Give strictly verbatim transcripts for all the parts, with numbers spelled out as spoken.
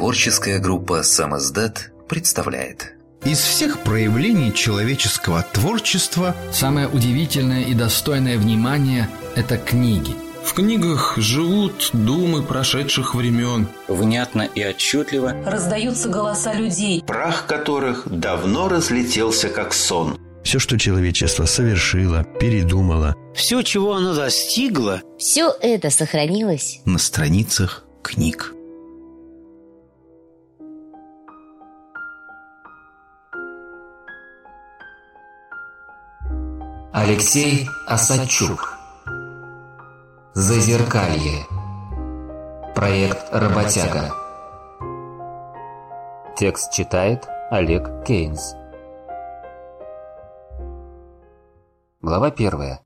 Творческая группа «Самиздат» представляет. Из всех проявлений человеческого творчества самое удивительное и достойное внимания – это книги. В книгах живут думы прошедших времен. Внятно и отчетливо раздаются голоса людей, прах которых давно разлетелся как сон. Все, что человечество совершило, передумало, все, чего оно достигло, все это сохранилось на страницах книг. Алексей Осадчук. Зазеркалье. Проект «Работяга». Текст читает Олег Кейнс. Глава первая.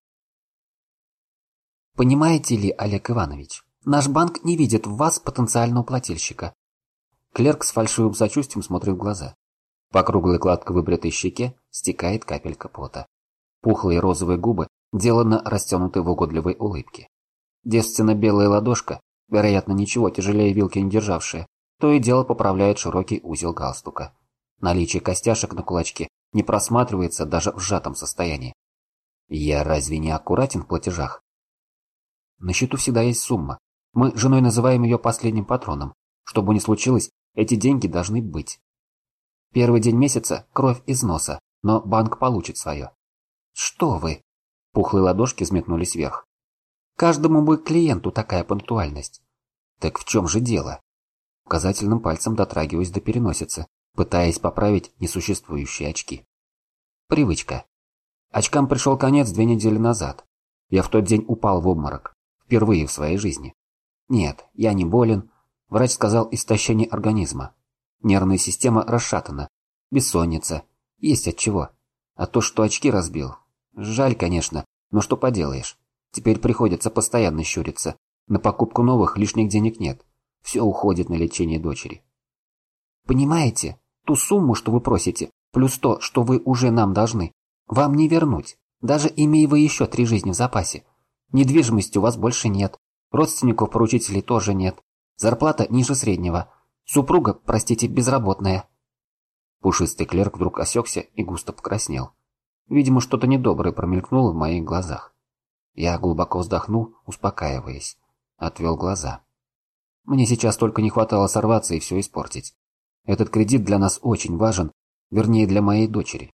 Понимаете ли, Олег Иванович, наш банк не видит в вас потенциального плательщика. Клерк с фальшивым сочувствием смотрит в глаза. По круглой гладко выбритой щеке стекает капелька пота. Пухлые розовые губы деланно растянуты в угодливой улыбке. Девственно-белая ладошка, вероятно, ничего тяжелее вилки не державшая, то и дело поправляет широкий узел галстука. Наличие костяшек на кулачке не просматривается даже в сжатом состоянии. Я разве не аккуратен в платежах? На счету всегда есть сумма. Мы с женой называем ее последним патроном. Что бы ни случилось, эти деньги должны быть. Первый день месяца – кровь из носа, но банк получит свое. Что вы? Пухлые ладошки взметнулись вверх. Каждому бы клиенту такая пунктуальность. Так в чем же дело? Указательным пальцем дотрагиваюсь до переносицы, пытаясь поправить несуществующие очки. Привычка. Очкам пришел конец две недели назад. Я в тот день упал в обморок. Впервые в своей жизни. Нет, я не болен. Врач сказал истощение организма. Нервная система расшатана. Бессонница. Есть от чего. А то, что очки разбил. Жаль, конечно, но что поделаешь. Теперь приходится постоянно щуриться. На покупку новых лишних денег нет. Все уходит на лечение дочери. Понимаете, ту сумму, что вы просите, плюс то, что вы уже нам должны, вам не вернуть, даже имея вы еще три жизни в запасе. Недвижимости у вас больше нет, родственников-поручителей тоже нет, зарплата ниже среднего, супруга, простите, безработная. Пушистый клерк вдруг осекся и густо покраснел. Видимо, что-то недоброе промелькнуло в моих глазах. Я глубоко вздохнул, успокаиваясь. Отвел глаза. Мне сейчас только не хватало сорваться и все испортить. Этот кредит для нас очень важен, вернее, для моей дочери.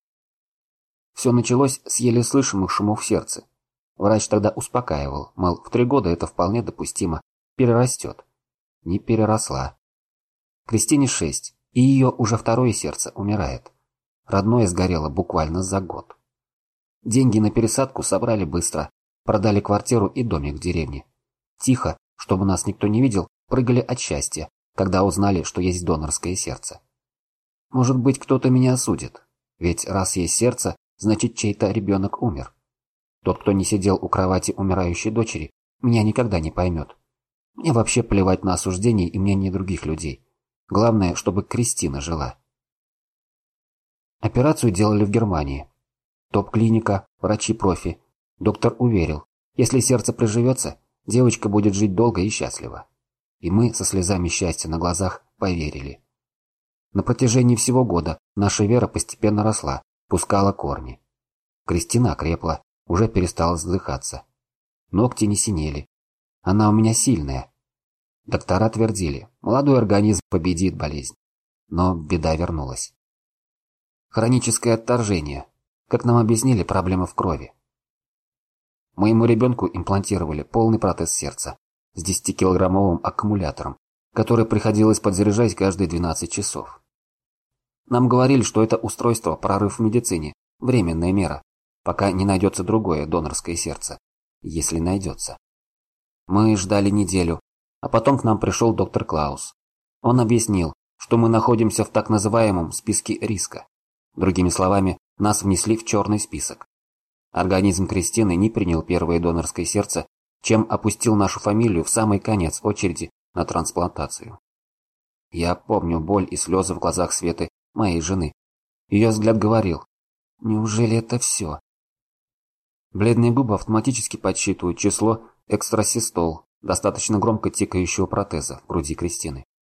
Все началось с еле слышимых шумов в сердце. Врач тогда успокаивал, мол, в три года это вполне допустимо, перерастет. Не переросла. Кристине шесть, и ее уже второе сердце умирает. Родное сгорело буквально за год. Деньги на пересадку собрали быстро, продали квартиру и домик в деревне. Тихо, чтобы нас никто не видел, прыгали от счастья, когда узнали, что есть донорское сердце. Может быть, кто-то меня осудит, ведь раз есть сердце, значит, чей-то ребенок умер. Тот, кто не сидел у кровати умирающей дочери, меня никогда не поймет. Мне вообще плевать на осуждение и мнение других людей. Главное, чтобы Кристина жила. Операцию делали в Германии. Топ-клиника, врачи-профи. Доктор уверил, если сердце приживется, девочка будет жить долго и счастливо. И мы со слезами счастья на глазах поверили. На протяжении всего года наша вера постепенно росла, пускала корни. Кристина окрепла, уже перестала задыхаться. Ногти не синели. Она у меня сильная. Доктора твердили, молодой организм победит болезнь. Но беда вернулась. Хроническое отторжение. Как нам объяснили, проблема в крови. Моему ребенку имплантировали полный протез сердца с десятикилограммовым аккумулятором, который приходилось подзаряжать каждые двенадцать часов. Нам говорили, что это устройство прорыв в медицине, временная мера, пока не найдется другое донорское сердце, если найдется. Мы ждали неделю, а потом к нам пришел доктор Клаус. Он объяснил, что мы находимся в так называемом списке риска. Другими словами, нас внесли в черный список. Организм Кристины не принял первое донорское сердце, чем опустил нашу фамилию в самый конец очереди на трансплантацию. Я помню боль и слезы в глазах Светы, моей жены. Ее взгляд говорил: «Неужели это все?» Бледные губы автоматически подсчитывают число экстрасистол, достаточно громко тикающего протеза в груди Кристины.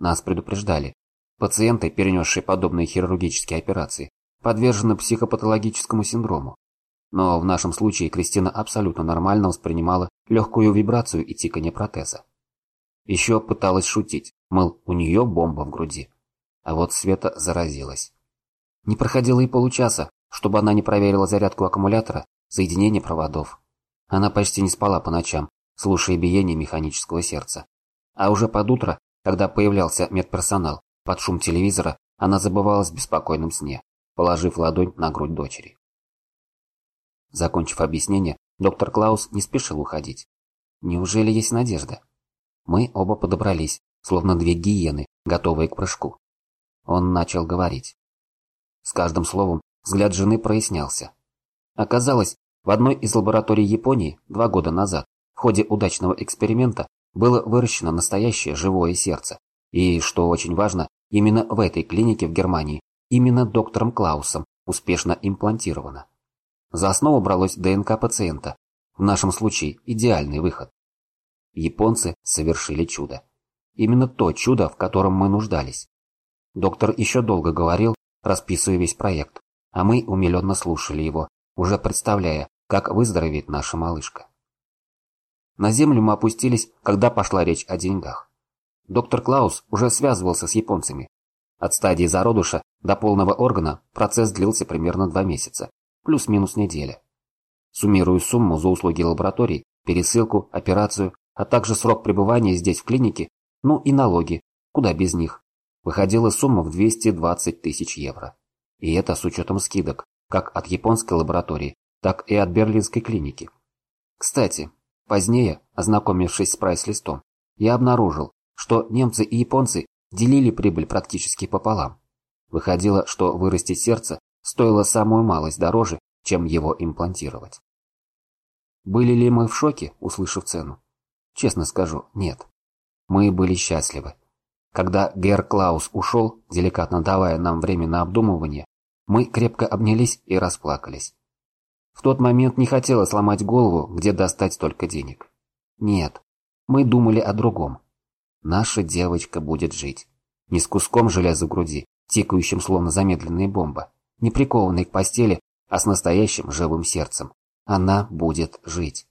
Нас предупреждали. Пациенты, перенесшие подобные хирургические операции, подвержены психопатологическому синдрому. Но в нашем случае Кристина абсолютно нормально воспринимала легкую вибрацию и тиканье протеза. Еще пыталась шутить, мол, у нее бомба в груди. А вот Света заразилась. Не проходило и получаса, чтобы она не проверила зарядку аккумулятора, соединение проводов. Она почти не спала по ночам, слушая биение механического сердца. А уже под утро, когда появлялся медперсонал, под шум телевизора, она забывалась в беспокойном сне, положив ладонь на грудь дочери. Закончив объяснение, доктор Клаус не спешил уходить. Неужели есть надежда? Мы оба подобрались, словно две гиены, готовые к прыжку. Он начал говорить. С каждым словом взгляд жены прояснялся. Оказалось, в одной из лабораторий Японии два года назад в ходе удачного эксперимента было выращено настоящее живое сердце. И, что очень важно, именно в этой клинике в Германии, именно доктором Клаусом успешно имплантировано. За основу бралось ДНК пациента. В нашем случае идеальный выход. Японцы совершили чудо. Именно то чудо, в котором мы нуждались. Доктор еще долго говорил, расписывая весь проект, а мы умиленно слушали его, уже представляя, как выздоровеет наша малышка. На землю мы опустились, когда пошла речь о деньгах. Доктор Клаус уже связывался с японцами. От стадии зародыша до полного органа процесс длился примерно два месяца, плюс-минус неделя. Суммируя сумму за услуги лабораторий, пересылку, операцию, а также срок пребывания здесь в клинике, ну и налоги, куда без них, выходила сумма в двести двадцать тысяч евро. И это с учетом скидок, как от японской лаборатории, так и от берлинской клиники. Кстати, позднее, ознакомившись с прайс-листом, я обнаружил, что немцы и японцы делили прибыль практически пополам. Выходило, что вырастить сердце стоило самую малость дороже, чем его имплантировать. Были ли мы в шоке, услышав цену? Честно скажу, нет. Мы были счастливы. Когда Герр Клаус ушел, деликатно давая нам время на обдумывание, мы крепко обнялись и расплакались. В тот момент не хотелось сломать голову, где достать столько денег. Нет, мы думали о другом. Наша девочка будет жить. Не с куском железа в груди, тикающим словно замедленная бомба, не прикованной к постели, а с настоящим живым сердцем. Она будет жить.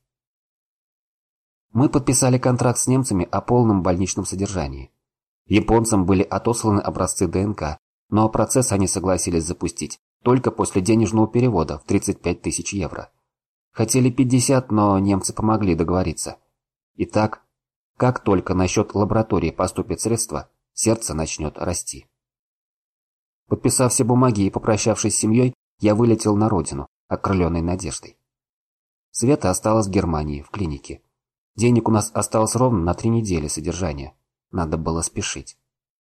Мы подписали контракт с немцами о полном больничном содержании. Японцам были отосланы образцы ДНК, но процесс они согласились запустить только после денежного перевода в тридцать пять тысяч евро. Хотели пятьдесят, но немцы помогли договориться. Итак, как только на счет лаборатории поступят средства, сердце начнет расти. Подписав все бумаги и попрощавшись с семьей, я вылетел на родину, окрыленной надеждой. Света осталась в Германии, в клинике. Денег у нас осталось ровно на три недели содержания. Надо было спешить.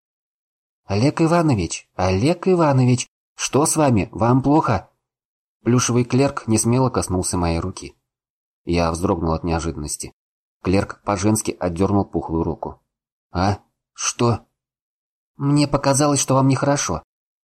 «Олег Иванович! Олег Иванович! Что с вами? Вам плохо?» Плюшевый клерк несмело коснулся моей руки. Я вздрогнул от неожиданности. Клерк по-женски отдернул пухлую руку. «А? Что?» «Мне показалось, что вам нехорошо».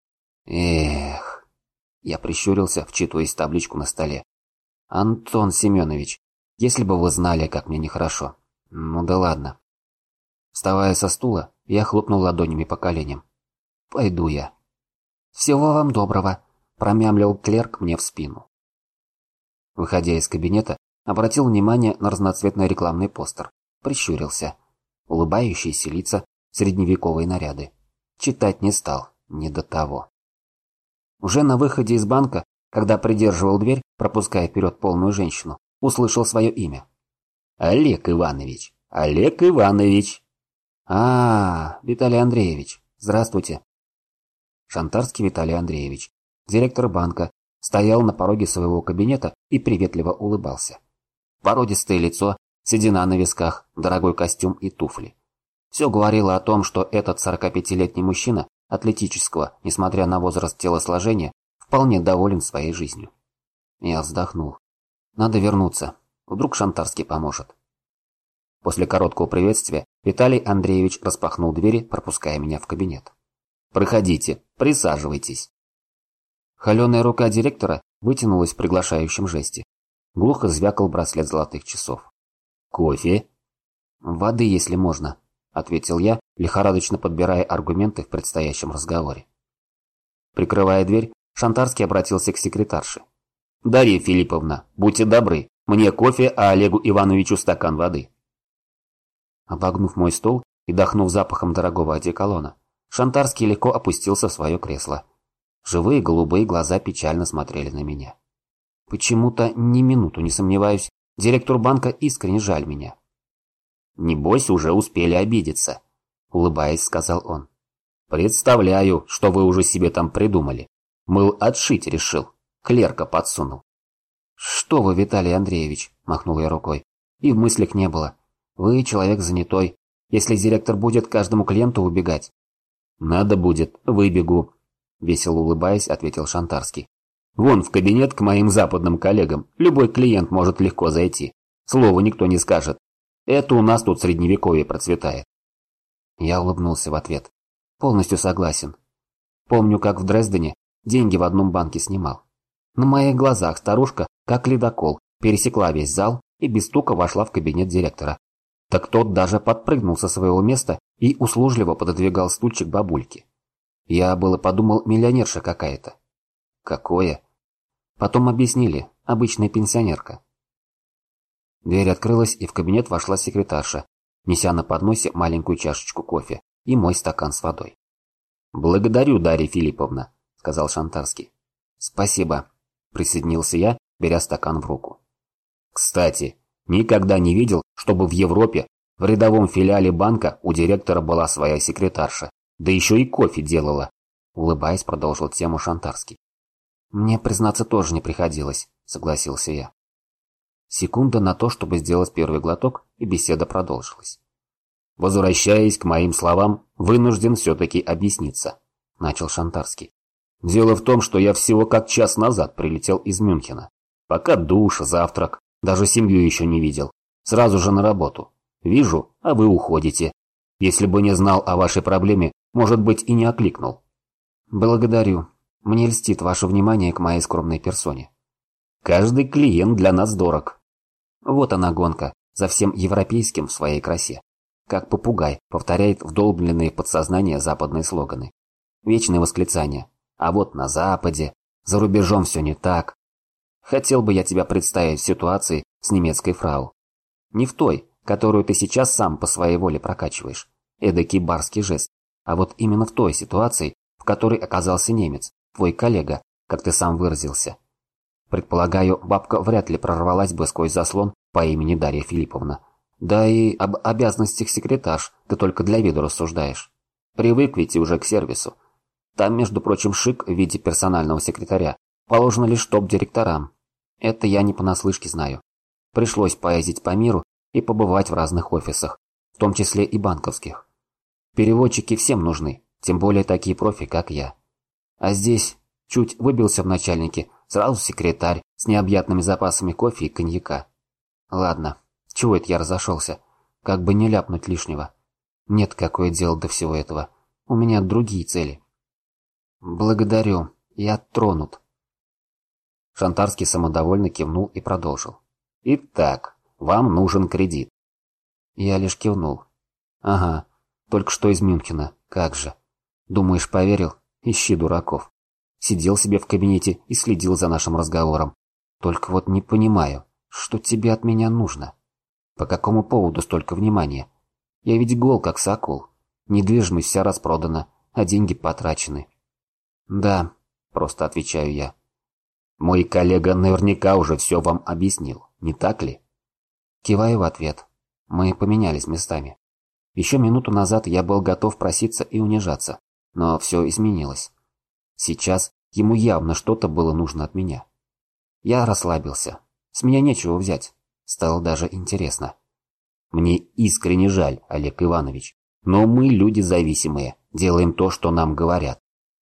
«Эх...» Я прищурился, вчитываясь в табличку на столе. «Антон Семенович, если бы вы знали, как мне нехорошо. Ну да ладно». Вставая со стула, я хлопнул ладонями по коленям. «Пойду я». «Всего вам доброго», – промямлил клерк мне в спину. Выходя из кабинета, обратил внимание на разноцветный рекламный постер. Прищурился. Улыбающиеся лица, средневековые наряды. Читать не стал, не до того. Уже на выходе из банка, когда придерживал дверь, пропуская вперед полную женщину, услышал свое имя. «Олег Иванович! Олег Иванович!» «А, Виталий Андреевич, здравствуйте». Шантарский Виталий Андреевич, директор банка, стоял на пороге своего кабинета и приветливо улыбался. Породистое лицо, седина на висках, дорогой костюм и туфли. Все говорило о том, что этот сорокапятилетний мужчина, атлетического, несмотря на возраст телосложения, вполне доволен своей жизнью. Я вздохнул. Надо вернуться. Вдруг Шантарский поможет. После короткого приветствия Виталий Андреевич распахнул двери, пропуская меня в кабинет. «Проходите, присаживайтесь». Холеная рука директора вытянулась в приглашающем жесте. Глухо звякал браслет золотых часов. «Кофе?» «Воды, если можно», — ответил я, лихорадочно подбирая аргументы в предстоящем разговоре. Прикрывая дверь, Шантарский обратился к секретарше. «Дарья Филипповна, будьте добры, мне кофе, а Олегу Ивановичу стакан воды». Обогнув мой стол и дохнув запахом дорогого одеколона, Шантарский легко опустился в свое кресло. Живые голубые глаза печально смотрели на меня. Почему-то ни минуту не сомневаюсь, директору банка искренне жаль меня. «Небось, уже успели обидеться», — улыбаясь, сказал он. «Представляю, что вы уже себе там придумали. Мыл, отшить решил. Клерка подсунул». «Что вы, Виталий Андреевич?» – махнул я рукой. «И в мыслях не было. Вы человек занятой. Если директор будет каждому клиенту убегать...» «Надо будет, выбегу», – весело улыбаясь, ответил Шантарский. «Вон в кабинет к моим западным коллегам. Любой клиент может легко зайти. Слова никто не скажет. Это у нас тут средневековье процветает». Я улыбнулся в ответ. Полностью согласен. Помню, как в Дрездене деньги в одном банке снимал. На моих глазах старушка, как ледокол, пересекла весь зал и без стука вошла в кабинет директора. Так тот даже подпрыгнул со своего места и услужливо пододвигал стульчик бабульке. Я было подумал, миллионерша какая-то. Какое? Потом объяснили, обычная пенсионерка. Дверь открылась, и в кабинет вошла секретарша, неся на подносе маленькую чашечку кофе и мой стакан с водой. «Благодарю, Дарья Филипповна», — сказал Шантарский. «Спасибо», — присоединился я, беря стакан в руку. «Кстати, никогда не видел, чтобы в Европе в рядовом филиале банка у директора была своя секретарша, да еще и кофе делала», — улыбаясь, продолжил тему Шантарский. «Мне, признаться, тоже не приходилось», — согласился я. Секунда на то, чтобы сделать первый глоток, и беседа продолжилась. «Возвращаясь к моим словам, вынужден все-таки объясниться», — начал Шантарский. «Дело в том, что я всего как час назад прилетел из Мюнхена. Пока душ, завтрак, даже семью еще не видел. Сразу же на работу. Вижу, а вы уходите. Если бы не знал о вашей проблеме, может быть, и не окликнул». «Благодарю. Мне льстит ваше внимание к моей скромной персоне». «Каждый клиент для нас дорог». Вот она гонка, за всем европейским в своей красе. Как попугай повторяет вдолбленные в подсознание западные слоганы. Вечные восклицания. А вот на Западе, за рубежом все не так. Хотел бы я тебя представить в ситуации с немецкой фрау. Не в той, которую ты сейчас сам по своей воле прокачиваешь. Эдакий барский жест. А вот именно в той ситуации, в которой оказался немец, твой коллега, как ты сам выразился. Предполагаю, бабка вряд ли прорвалась бы сквозь заслон по имени Дарья Филипповна. Да и об обязанностях секретарш ты только для виду рассуждаешь. Привык ведь уже к сервису. Там, между прочим, шик в виде персонального секретаря положено лишь топ-директорам. Это я не понаслышке знаю. Пришлось поездить по миру и побывать в разных офисах, в том числе и банковских. Переводчики всем нужны, тем более такие профи, как я. А здесь чуть выбился в начальнике, сразу секретарь с необъятными запасами кофе и коньяка. Ладно. Чего это я разошелся? Как бы не ляпнуть лишнего. Нет, какое дело до всего этого. У меня другие цели. Благодарю. Я тронут. Шантарский самодовольно кивнул и продолжил. Итак, вам нужен кредит. Я лишь кивнул. Ага, только что из Мюнхена. Как же. Думаешь, поверил? Ищи дураков. Сидел себе в кабинете и следил за нашим разговором. Только вот не понимаю, что тебе от меня нужно. По какому поводу столько внимания? Я ведь гол, как сокол. Недвижимость вся распродана, а деньги потрачены. Да, просто отвечаю я. Мой коллега наверняка уже все вам объяснил, не так ли? Киваю в ответ. Мы поменялись местами. Еще минуту назад я был готов проситься и унижаться, но все изменилось. Сейчас ему явно что-то было нужно от меня. Я расслабился. С меня нечего взять. Стало даже интересно. Мне искренне жаль, Олег Иванович, но мы люди зависимые, делаем то, что нам говорят.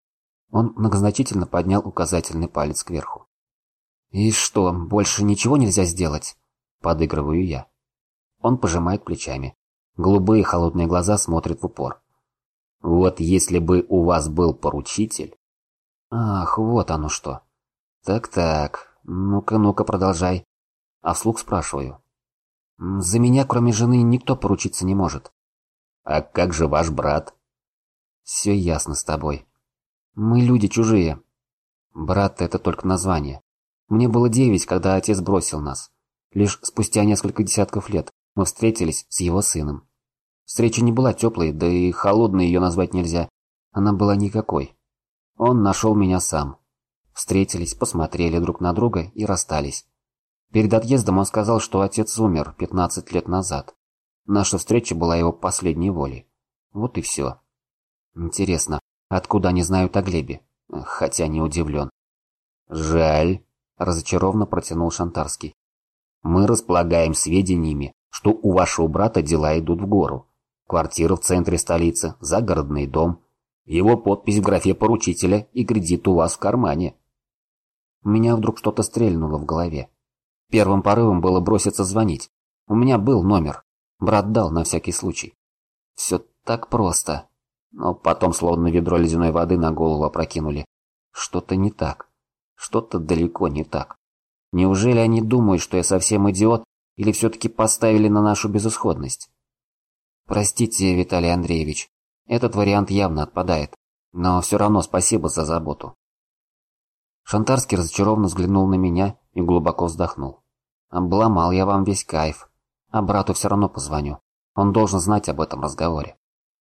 Он многозначительно поднял указательный палец кверху. И что, больше ничего нельзя сделать? Подыгрываю я. Он пожимает плечами. Голубые холодные глаза смотрят в упор. Вот если бы у вас был поручитель... Ах, вот оно что. Так-так, ну-ка, ну-ка, продолжай. А вслух спрашиваю. За меня, кроме жены, никто поручиться не может. А как же ваш брат? Все ясно с тобой. Мы люди чужие. Брат – это только название. Мне было девять, когда отец бросил нас. Лишь спустя несколько десятков лет мы встретились с его сыном. Встреча не была теплой, да и холодной ее назвать нельзя. Она была никакой. Он нашел меня сам. Встретились, посмотрели друг на друга и расстались. Перед отъездом он сказал, что отец умер пятнадцать лет назад. Наша встреча была его последней волей. Вот и все. Интересно, откуда они знают о Глебе? Хотя не удивлен. Жаль, разочарованно протянул Шантарский. Мы располагаем сведениями, что у вашего брата дела идут в гору. Квартира в центре столицы, загородный дом. Его подпись в графе поручителя и кредит у вас в кармане. У меня вдруг что-то стрельнуло в голове. Первым порывом было броситься звонить. У меня был номер. Брат дал на всякий случай. Все так просто. Но потом словно ведро ледяной воды на голову опрокинули. Что-то не так. Что-то далеко не так. Неужели они думают, что я совсем идиот, или все-таки поставили на нашу безысходность? Простите, Виталий Андреевич, этот вариант явно отпадает, но все равно спасибо за заботу. Шантарский разочарованно взглянул на меня и глубоко вздохнул. Обломал я вам весь кайф, а брату все равно позвоню. Он должен знать об этом разговоре.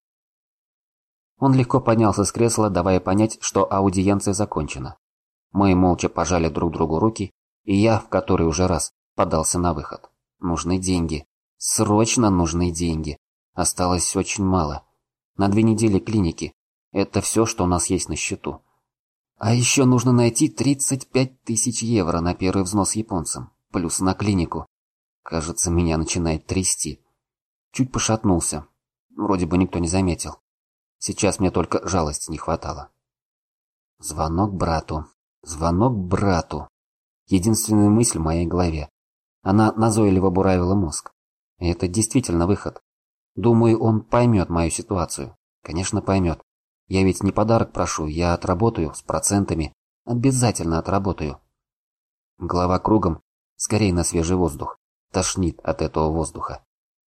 Он легко поднялся с кресла, давая понять, что аудиенция закончена. Мы молча пожали друг другу руки, и я, в который уже раз, подался на выход. Нужны деньги. Срочно нужны деньги. Осталось очень мало. На две недели клиники. Это все, что у нас есть на счету. А еще нужно найти тридцать пять тысяч евро на первый взнос японцам. Плюс на клинику. Кажется, меня начинает трясти. Чуть пошатнулся. Вроде бы никто не заметил. Сейчас мне только жалости не хватало. Звонок брату. Звонок брату. Единственная мысль в моей голове. Она назойливо буравила мозг. И это действительно выход. Думаю, он поймет мою ситуацию. Конечно, поймет. Я ведь не подарок прошу, я отработаю с процентами. Обязательно отработаю. Голова кругом, скорее на свежий воздух. Тошнит от этого воздуха.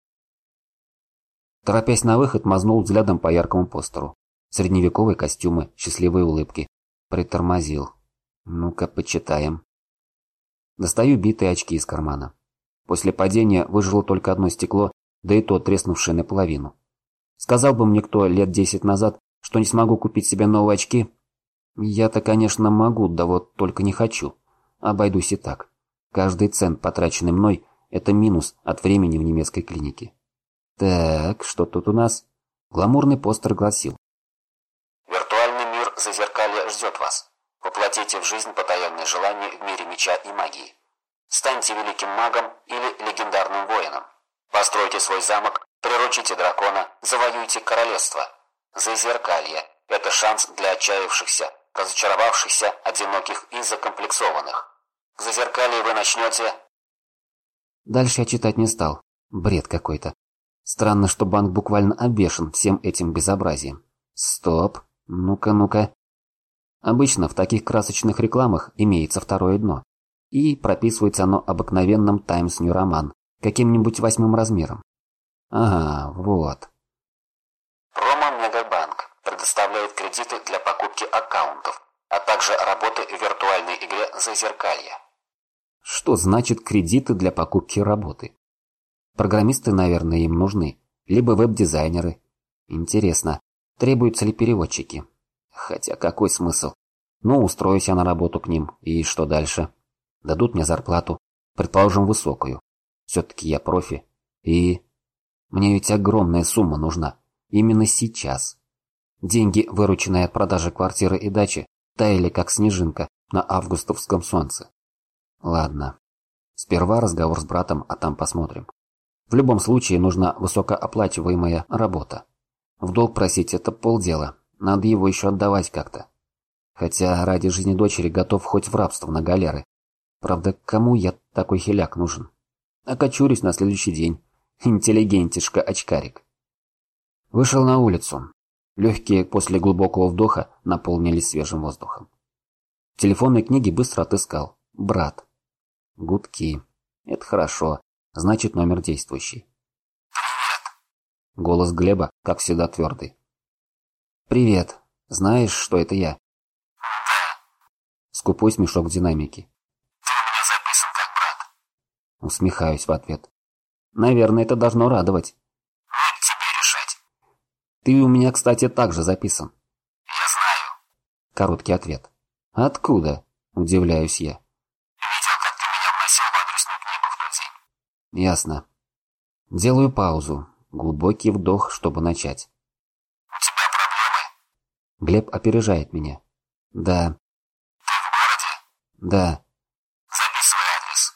Торопясь на выход, мазнул взглядом по яркому постеру. Средневековые костюмы, счастливые улыбки. Притормозил. Ну-ка, почитаем. Достаю битые очки из кармана. После падения выжило только одно стекло, да и то треснувшее наполовину. Сказал бы мне кто лет десять назад, что не смогу купить себе новые очки, я-то, конечно, могу, да вот только не хочу. Обойдусь и так. Каждый цент, потраченный мной, это минус от времени в немецкой клинике. Так, что тут у нас? Гламурный постер гласил: «Виртуальный мир Зазеркалья ждет вас. Воплотите в жизнь потаенные желания в мире меча и магии. Станьте великим магом или легендарным воином. Постройте свой замок, приручите дракона, завоюйте королевство. Зазеркалье – это шанс для отчаявшихся, разочаровавшихся, одиноких и закомплексованных. В Зазеркалье вы начнете...» Дальше я читать не стал. Бред какой-то. Странно, что банк буквально обвешан всем этим безобразием. Стоп. Ну-ка, ну-ка. Обычно в таких красочных рекламах имеется второе дно. И прописывается оно обыкновенным Times New Roman, каким-нибудь восьмым размером. Ага, вот. Промо-Мегабанк предоставляет кредиты для покупки аккаунтов, а также работы в виртуальной игре Зазеркалье. Что значит кредиты для покупки работы? Программисты, наверное, им нужны. Либо веб-дизайнеры. Интересно, требуются ли переводчики? Хотя какой смысл? Ну, устроюсь я на работу к ним, и что дальше? Дадут мне зарплату, предположим, высокую. Все-таки я профи. И... Мне ведь огромная сумма нужна. Именно сейчас. Деньги, вырученные от продажи квартиры и дачи, таяли как снежинка на августовском солнце. Ладно. Сперва разговор с братом, а там посмотрим. В любом случае нужна высокооплачиваемая работа. В долг просить – это полдела. Надо его еще отдавать как-то. Хотя ради жизни дочери готов хоть в рабство на галеры. Правда, кому я такой хиляк нужен? Окочурюсь на следующий день. Интеллигентишка-очкарик. Вышел на улицу. Легкие после глубокого вдоха наполнились свежим воздухом. В телефонной книге быстро отыскал. Брат. Гудки. Это хорошо. Значит, номер действующий. Голос Глеба, как всегда, твердый. «Привет. Знаешь, что это я?» «Да». Скупой смешок в динамике. «Ты у меня записан как брат». Усмехаюсь в ответ. «Наверное, это должно радовать». «Ну, тебе решать». «Ты у меня, кстати, также записан». «Я знаю». Короткий ответ. «Откуда?» – удивляюсь я. «Видел, как ты меня вносил в адресную книгу в тот день». «Ясно». Делаю паузу. Глубокий вдох, чтобы начать. «У тебя проблемы?» Глеб опережает меня. «Да». «Ты в городе?» «Да». «Записывай адрес».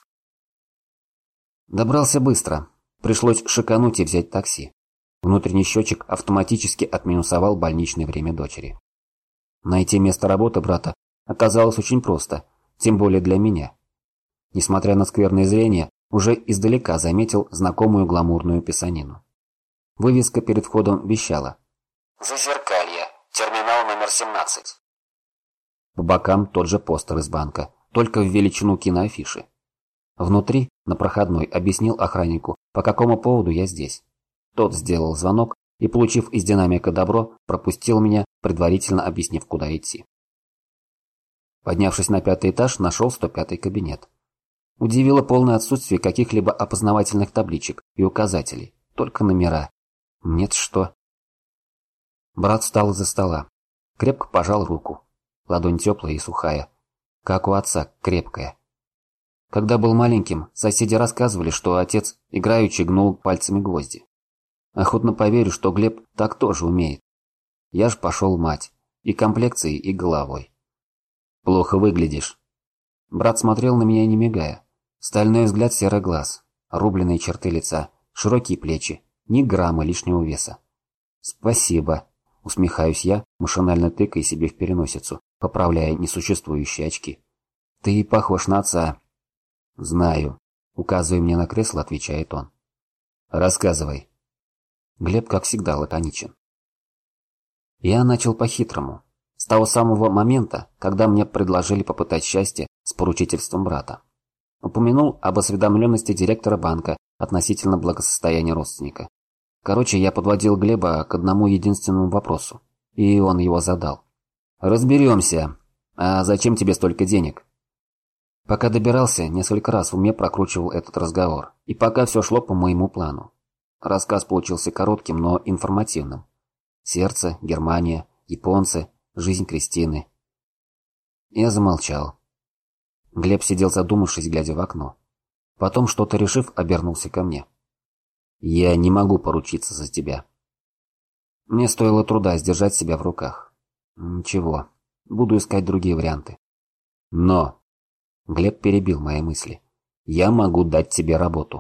Добрался быстро. Пришлось шикануть и взять такси. Внутренний счетчик автоматически отминусовал больничное время дочери. Найти место работы брата оказалось очень просто, тем более для меня. Несмотря на скверное зрение, уже издалека заметил знакомую гламурную писанину. Вывеска перед входом вещала: «Зазеркалье. Терминал номер семнадцать». По бокам тот же постер из банка, только в величину киноафиши. Внутри, на проходной, объяснил охраннику, по какому поводу я здесь. Тот сделал звонок и, получив из динамика добро, пропустил меня, предварительно объяснив, куда идти. Поднявшись на пятый этаж, нашел сто пятый кабинет. Удивило полное отсутствие каких-либо опознавательных табличек и указателей, только номера. Нет, что? Брат встал из-за стола, крепко пожал руку. Ладонь теплая и сухая, как у отца, крепкая. Когда был маленьким, соседи рассказывали, что отец играючи гнул пальцами гвозди. Охотно поверю, что Глеб так тоже умеет. Я ж пошел мать, и комплекцией, и головой. Плохо выглядишь. Брат смотрел на меня, не мигая. Стальной взгляд, серый глаз, рубленые черты лица, широкие плечи, ни грамма лишнего веса. Спасибо, усмехаюсь я, машинально тыкая себе в переносицу, поправляя несуществующие очки. Ты похож на отца. Знаю, указывая мне на кресло, отвечает он. Рассказывай. Глеб, как всегда, лаконичен. Я начал по-хитрому. С того самого момента, когда мне предложили попытать счастье с поручительством брата. Упомянул об осведомленности директора банка относительно благосостояния родственника. Короче, я подводил Глеба к одному единственному вопросу. И он его задал. «Разберемся. А зачем тебе столько денег?» Пока добирался, несколько раз в уме прокручивал этот разговор. И пока все шло по моему плану. Рассказ получился коротким, но информативным. Сердце, Германия, японцы, жизнь Кристины. Я замолчал. Глеб сидел задумавшись, глядя в окно. Потом, что-то решив, обернулся ко мне. «Я не могу поручиться за тебя». Мне стоило труда сдержать себя в руках. Ничего, буду искать другие варианты. Но... Глеб перебил мои мысли. «Я могу дать тебе работу».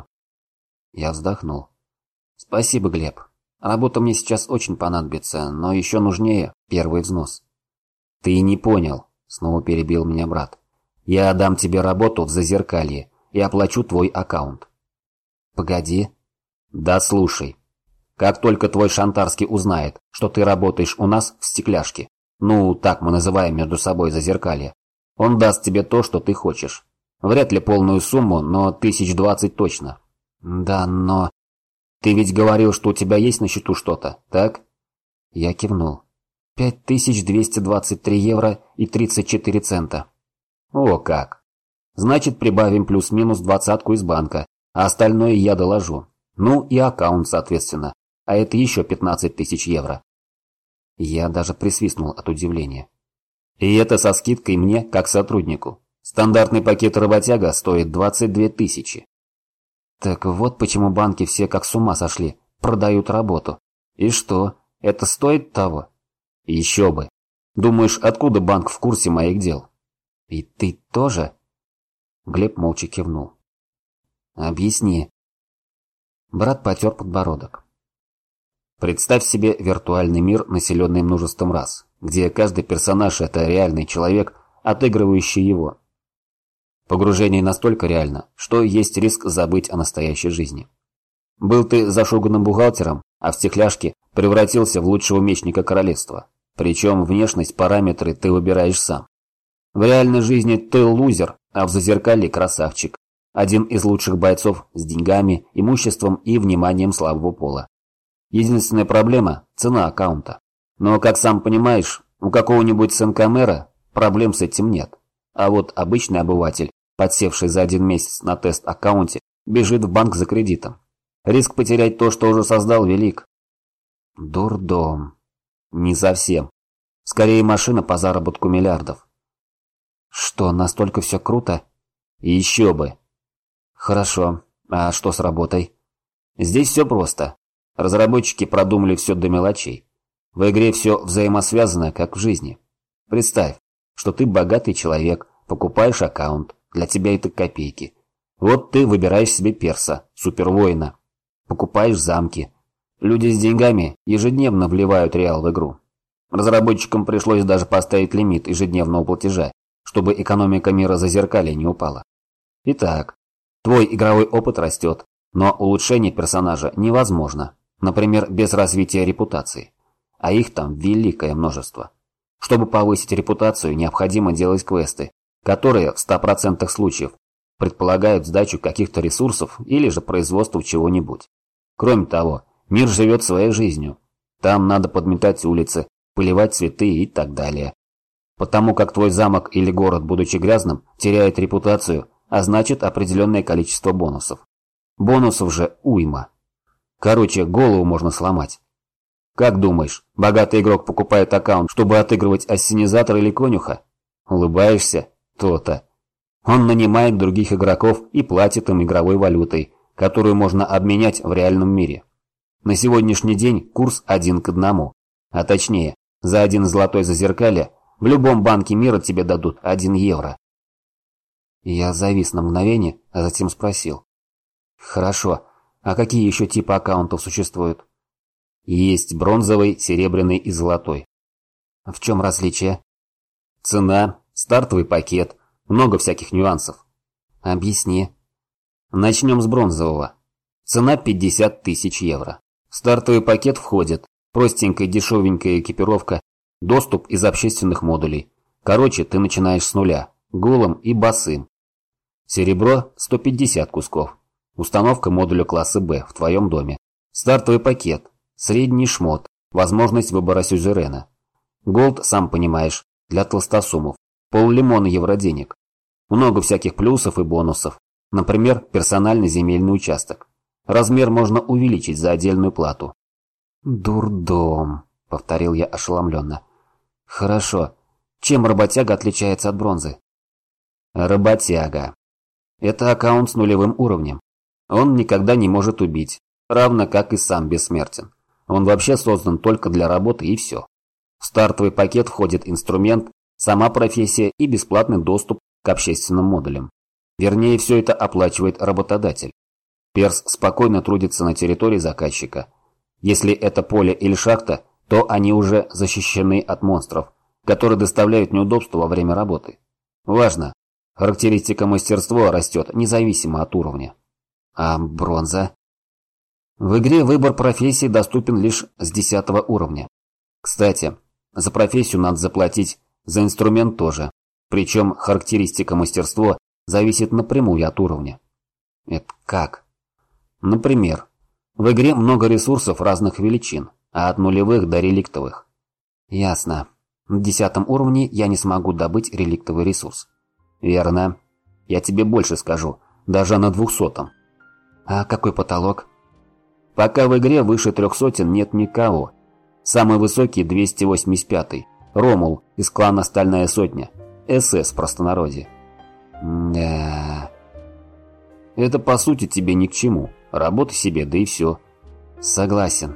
Я вздохнул. «Спасибо, Глеб. Работа мне сейчас очень понадобится, но еще нужнее первый взнос». «Ты не понял», — снова перебил меня брат. «Я дам тебе работу в Зазеркалье и оплачу твой аккаунт». «Погоди». «Да слушай. Как только твой Шантарский узнает, что ты работаешь у нас в стекляшке, ну, так мы называем между собой Зазеркалье, он даст тебе то, что ты хочешь. Вряд ли полную сумму, но тысяч двадцать точно». «Да, но...» «Ты ведь говорил, что у тебя есть на счету что-то, так?» Я кивнул. «Пять тысяч двести двадцать три евро и тридцать четыре цента». «О как! Значит, прибавим плюс-минус двадцатку из банка, а остальное я доложу. Ну и аккаунт, соответственно, а это еще пятнадцать тысяч евро». Я даже присвистнул от удивления. «И это со скидкой мне, как сотруднику. Стандартный пакет работяга стоит двадцать две тысячи». Так вот почему банки все как с ума сошли, продают работу. И что, это стоит того? Еще бы. Думаешь, откуда банк в курсе моих дел? И ты тоже? Глеб молча кивнул. Объясни. Брат потер подбородок. Представь себе виртуальный мир, населенный множеством рас, где каждый персонаж – это реальный человек, отыгрывающий его. Погружение настолько реально, что есть риск забыть о настоящей жизни. Был ты зашуганным бухгалтером, а в стекляшке превратился в лучшего мечника королевства. Причем внешность, параметры ты выбираешь сам. В реальной жизни ты лузер, а в Зазеркалье красавчик. Один из лучших бойцов с деньгами, имуществом и вниманием слабого пола. Единственная проблема – цена аккаунта. Но, как сам понимаешь, у какого-нибудь сенкамера проблем с этим нет. А вот обычный обыватель, подсевший за один месяц на тест-аккаунте, бежит в банк за кредитом. Риск потерять то, что уже создал, велик. Дурдом. Не совсем. Скорее машина по заработку миллиардов. Что, настолько все круто? Еще бы. Хорошо. А что с работой? Здесь все просто. Разработчики продумали все до мелочей. В игре все взаимосвязано, как в жизни. Представь, что ты богатый человек, покупаешь аккаунт, для тебя это копейки. Вот ты выбираешь себе перса, супервоина, покупаешь замки. Люди с деньгами ежедневно вливают реал в игру. Разработчикам пришлось даже поставить лимит ежедневного платежа, чтобы экономика мира Зазеркалья не упала. Итак, твой игровой опыт растет, но улучшение персонажа невозможно, например, без развития репутации. А их там великое множество. Чтобы повысить репутацию, необходимо делать квесты, которые в ста процентах случаев предполагают сдачу каких-то ресурсов или же производство чего-нибудь. Кроме того, мир живет своей жизнью. Там надо подметать улицы, поливать цветы и так далее. Потому как твой замок или город, будучи грязным, теряет репутацию, а значит определенное количество бонусов. Бонусов же уйма. Короче, голову можно сломать. Как думаешь, богатый игрок покупает аккаунт, чтобы отыгрывать ассенизатор или конюха? Улыбаешься? То-то. Он нанимает других игроков и платит им игровой валютой, которую можно обменять в реальном мире. На сегодняшний день курс один к одному. А точнее, за один золотой Зазеркалье в любом банке мира тебе дадут один евро. Я завис на мгновение, а затем спросил. Хорошо, а какие еще типы аккаунтов существуют? Есть бронзовый, серебряный и золотой. В чем различие? Цена, стартовый пакет, много всяких нюансов. Объясни. Начнем с бронзового. Цена пятьдесят тысяч евро. В стартовый пакет входит простенькая дешевенькая экипировка, доступ из общественных модулей. Короче, ты начинаешь с нуля, голым и босым. Серебро – сто пятьдесят кусков. Установка модуля класса Б в твоем доме. Стартовый пакет. Средний шмот, возможность выбора сюзерена. Голд, сам понимаешь, для толстосумов. Пол-лимона евроденег. Много всяких плюсов и бонусов. Например, персональный земельный участок. Размер можно увеличить за отдельную плату. «Дурдом», — повторил я ошеломленно. «Хорошо. Чем работяга отличается от бронзы?» «Работяга. Это аккаунт с нулевым уровнем. Он никогда не может убить, равно как и сам бессмертен. Он вообще создан только для работы и все. В стартовый пакет входит инструмент, сама профессия и бесплатный доступ к общественным модулям. Вернее, все это оплачивает работодатель. Перс спокойно трудится на территории заказчика. Если это поле или шахта, то они уже защищены от монстров, которые доставляют неудобства во время работы. Важно, характеристика мастерства растет независимо от уровня. А бронза? В игре выбор профессии доступен лишь с десятого уровня. Кстати, за профессию надо заплатить, за инструмент тоже. Причем характеристика мастерства зависит напрямую от уровня. Это как? Например, в игре много ресурсов разных величин, а от нулевых до реликтовых. Ясно. На десятом уровне я не смогу добыть реликтовый ресурс. Верно. Я тебе больше скажу, даже на двухсотом. А какой потолок? Пока в игре выше трех сотен нет никого. Самый высокий двести восемьдесят пятый. Ромул из клана Стальная Сотня. СС в простонародье. Да. Это по сути тебе ни к чему. Работай себе, да и все. Согласен.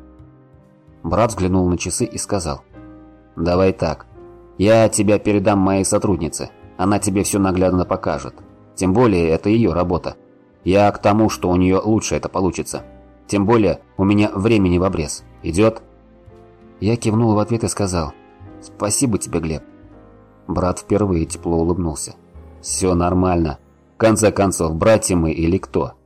Брат взглянул на часы и сказал. Давай так. Я тебя передам моей сотруднице. Она тебе все наглядно покажет. Тем более, это ее работа. Я к тому, что у нее лучше это получится. Тем более, у меня времени в обрез. Идет? Я кивнул в ответ и сказал. Спасибо тебе, Глеб. Брат впервые тепло улыбнулся. Все нормально. В конце концов, братья мы или кто?